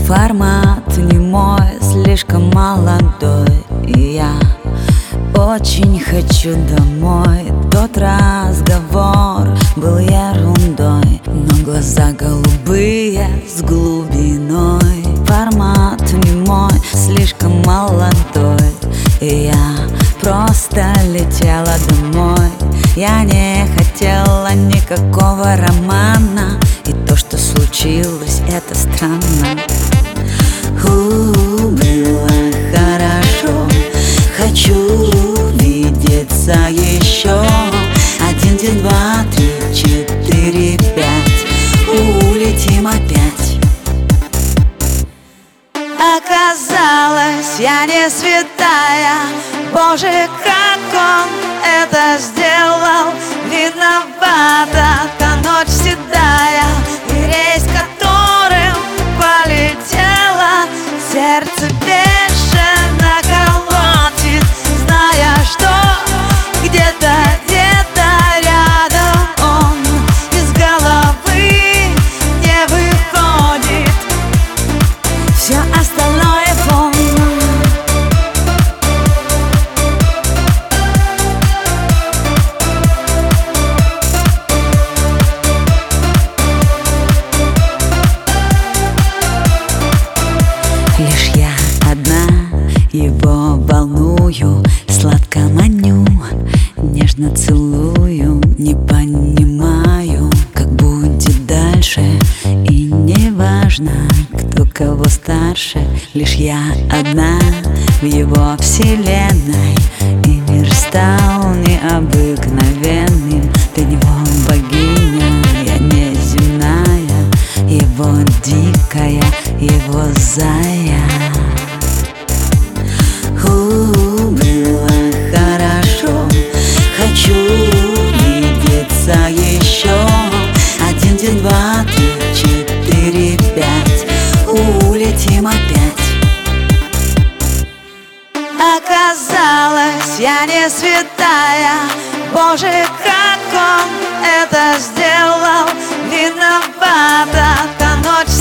Формат не мой, слишком молодой, и я очень хочу домой. Тот разговор был ерундой, но глаза голубые с глубиной. Формат не мой, слишком молодой, и я просто летела домой. Я не хотела никакого романа, и то, что случилось, это странно. Было хорошо, хочу увидеться еще. 1, 2, 3, 4, 5, улетим опять. Оказалось, я не святая. Боже, как он это сделал. Виновата та ночь седая, и рейс, которым полетела. Сердце бешено колотит, зная, что где-то рядом он. Из головы не выходит, все остальное фон. Лишь я одна его волную, сладко маню, нежно целую. Не понимаю, как будет дальше, и не важно, кто кого старше. Лишь я одна в его вселенной, и мир стал необыкновенным. Для него богиня, я неземная, его дикая, его зая. Было хорошо, хочу увидеться еще. 1, 2, 3, 4, 5, улетим опять. Оказалось, я не святая. Боже, как он это сделал. Виновата та ночь